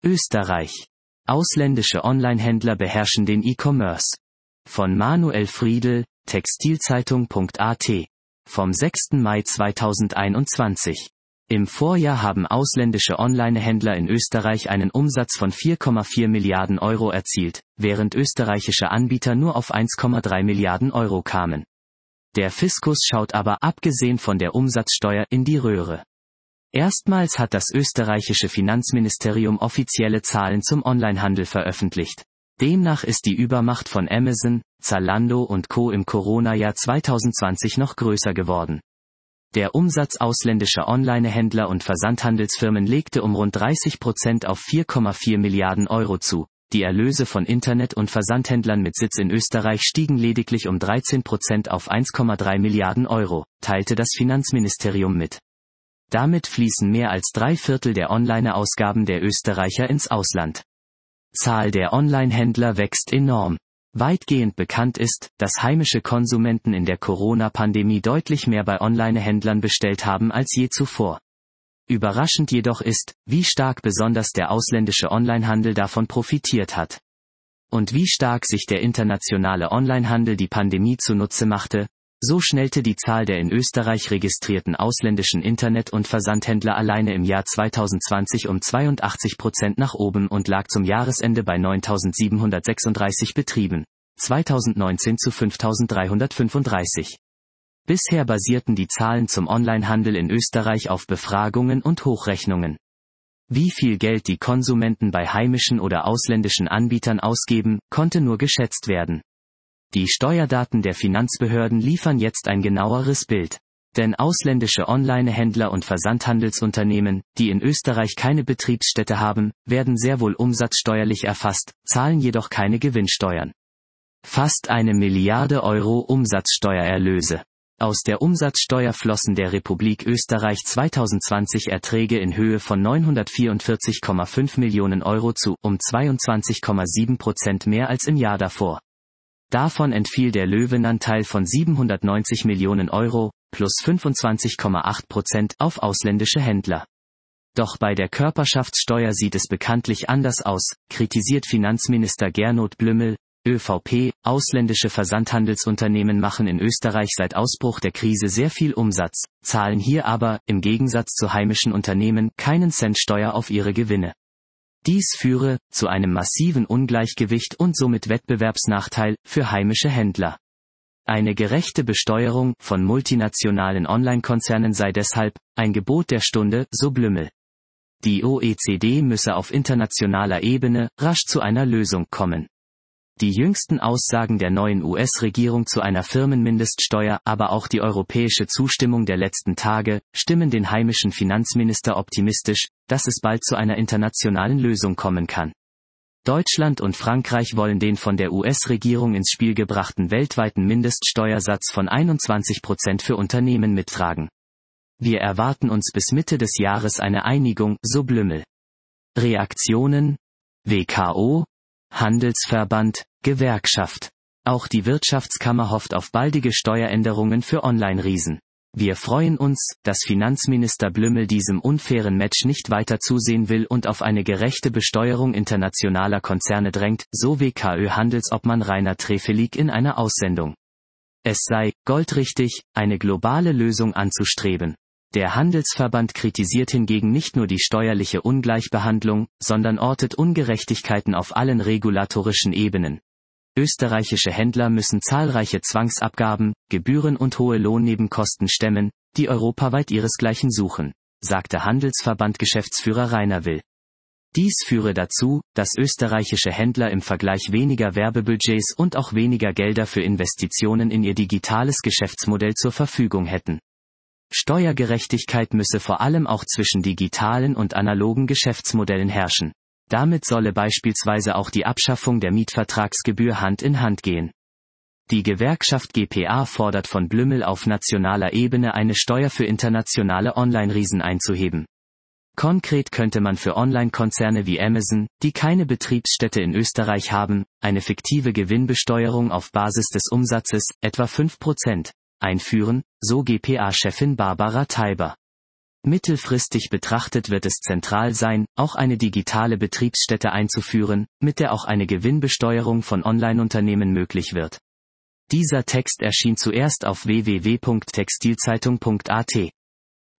Österreich. Ausländische Onlinehändler beherrschen den E-Commerce. Von Manuel Friedl, Textilzeitung.at. Vom 6. Mai 2021. Im Vorjahr haben ausländische Onlinehändler in Österreich einen Umsatz von 4,4 Milliarden Euro erzielt, während österreichische Anbieter nur auf 1,3 Milliarden Euro kamen. Der Fiskus schaut aber, abgesehen von der Umsatzsteuer, in die Röhre. Erstmals hat das österreichische Finanzministerium offizielle Zahlen zum Onlinehandel veröffentlicht. Demnach ist die Übermacht von Amazon, Zalando und Co. im Corona-Jahr 2020 noch größer geworden. Der Umsatz ausländischer Onlinehändler und Versandhandelsfirmen legte um rund 30% auf 4,4 Milliarden Euro zu. Die Erlöse von Internet- und Versandhändlern mit Sitz in Österreich stiegen lediglich um 13% auf 1,3 Milliarden Euro, teilte das Finanzministerium mit. Damit fließen mehr als 3/4 der Online-Ausgaben der Österreicher ins Ausland. Zahl der Onlinehändler wächst enorm. Weitgehend bekannt ist, dass heimische Konsumenten in der Corona-Pandemie deutlich mehr bei Onlinehändlern bestellt haben als je zuvor. Überraschend jedoch ist, wie stark besonders der ausländische Onlinehandel davon profitiert hat. Und wie stark sich der internationale Onlinehandel die Pandemie zunutze machte, so schnellte die Zahl der in Österreich registrierten ausländischen Internet- und Versandhändler alleine im Jahr 2020 um 82% nach oben und lag zum Jahresende bei 9.736 Betrieben, 2019 zu 5.335. Bisher basierten die Zahlen zum Onlinehandel in Österreich auf Befragungen und Hochrechnungen. Wie viel Geld die Konsumenten bei heimischen oder ausländischen Anbietern ausgeben, konnte nur geschätzt werden. Die Steuerdaten der Finanzbehörden liefern jetzt ein genaueres Bild. Denn ausländische Onlinehändler und Versandhandelsunternehmen, die in Österreich keine Betriebsstätte haben, werden sehr wohl umsatzsteuerlich erfasst, zahlen jedoch keine Gewinnsteuern. Fast 1 Milliarde Euro Umsatzsteuererlöse. Aus der Umsatzsteuer flossen der Republik Österreich 2020 Erträge in Höhe von 944,5 Millionen Euro zu, um 22,7% mehr als im Jahr davor. Davon entfiel der Löwenanteil von 790 Millionen Euro, plus 25,8%, auf ausländische Händler. Doch bei der Körperschaftssteuer sieht es bekanntlich anders aus, kritisiert Finanzminister Gernot Blümel, ÖVP, ausländische Versandhandelsunternehmen machen in Österreich seit Ausbruch der Krise sehr viel Umsatz, zahlen hier aber, im Gegensatz zu heimischen Unternehmen, keinen Cent Steuer auf ihre Gewinne. Dies führe zu einem massiven Ungleichgewicht und somit Wettbewerbsnachteil für heimische Händler. Eine gerechte Besteuerung von multinationalen Online-Konzernen sei deshalb ein Gebot der Stunde, so Blümel. Die OECD müsse auf internationaler Ebene rasch zu einer Lösung kommen. Die jüngsten Aussagen der neuen US-Regierung zu einer Firmenmindeststeuer, aber auch die europäische Zustimmung der letzten Tage, stimmen den heimischen Finanzminister optimistisch, dass es bald zu einer internationalen Lösung kommen kann. Deutschland und Frankreich wollen den von der US-Regierung ins Spiel gebrachten weltweiten Mindeststeuersatz von 21% für Unternehmen mittragen. Wir erwarten uns bis Mitte des Jahres eine Einigung, so Blümel. Reaktionen? WKO? Handelsverband, Gewerkschaft. Auch die Wirtschaftskammer hofft auf baldige Steueränderungen für Online-Riesen. Wir freuen uns, dass Finanzminister Blümel diesem unfairen Match nicht weiter zusehen will und auf eine gerechte Besteuerung internationaler Konzerne drängt, so WKÖ-Handelsobmann Rainer Trefelig in einer Aussendung. Es sei goldrichtig, eine globale Lösung anzustreben. Der Handelsverband kritisiert hingegen nicht nur die steuerliche Ungleichbehandlung, sondern ortet Ungerechtigkeiten auf allen regulatorischen Ebenen. Österreichische Händler müssen zahlreiche Zwangsabgaben, Gebühren und hohe Lohnnebenkosten stemmen, die europaweit ihresgleichen suchen, sagte Handelsverband-Geschäftsführer Rainer Will. Dies führe dazu, dass österreichische Händler im Vergleich weniger Werbebudgets und auch weniger Gelder für Investitionen in ihr digitales Geschäftsmodell zur Verfügung hätten. Steuergerechtigkeit müsse vor allem auch zwischen digitalen und analogen Geschäftsmodellen herrschen. Damit solle beispielsweise auch die Abschaffung der Mietvertragsgebühr Hand in Hand gehen. Die Gewerkschaft GPA fordert von Blümel auf nationaler Ebene eine Steuer für internationale Online-Riesen einzuheben. Konkret könnte man für Online-Konzerne wie Amazon, die keine Betriebsstätte in Österreich haben, eine fiktive Gewinnbesteuerung auf Basis des Umsatzes, etwa 5%, einführen, so GPA-Chefin Barbara Teiber. Mittelfristig betrachtet wird es zentral sein, auch eine digitale Betriebsstätte einzuführen, mit der auch eine Gewinnbesteuerung von Online-Unternehmen möglich wird. Dieser Text erschien zuerst auf www.textilzeitung.at.